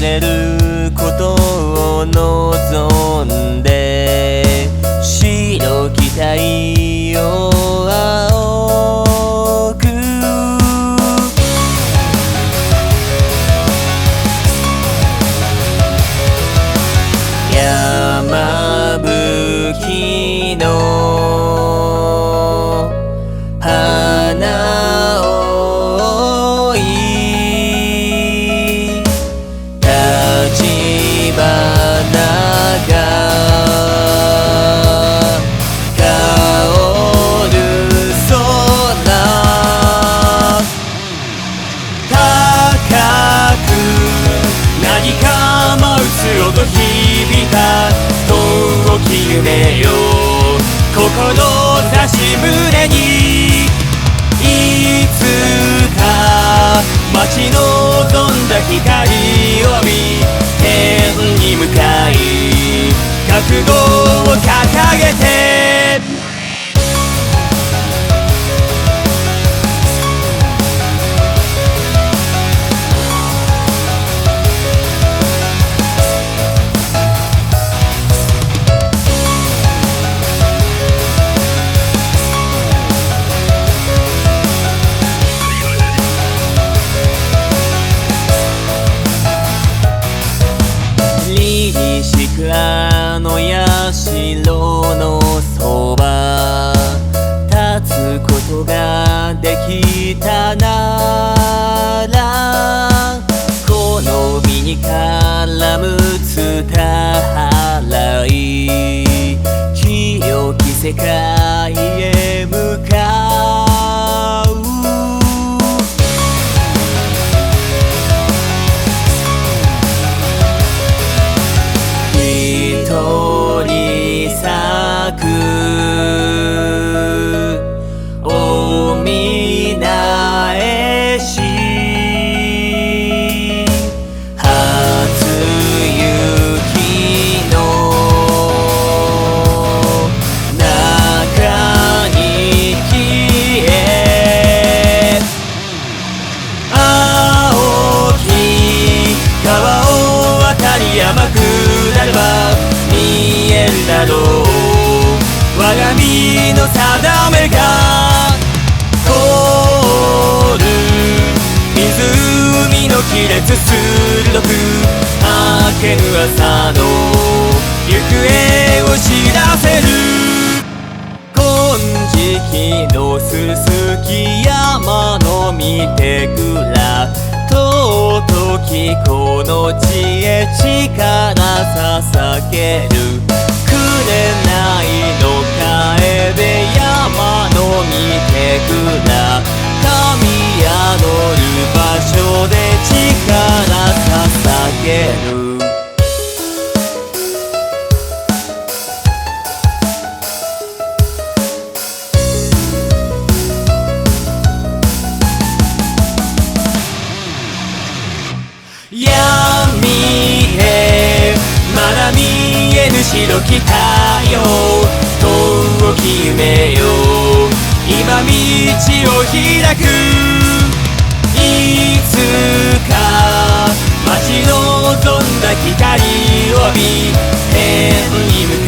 れることを望んで、白き太陽青く山吹の花追い立花が香る空高く何か舞うつ音響いた遠き夢よ志胸にいつか待ち望んだ光を浴び天に向かい覚悟を掲げてあの社のそば立つことができたならこの身に絡む伝払い清き世界へ向かう咲くおみなえし初雪の中に消え青き川を渡り山下れば見えるだろう我が身の定めが凍る湖の亀裂鋭く明けぬ朝の行方を知らせる金色のすすき山の見てくら尊きこの地へ力捧げるくれないのかえで山の見てくら神宿る場所で力捧げる闇へまだ見えぬ白き太陽遠き夢よ今道を開くいつか待ち望んだ光を浴び天に向か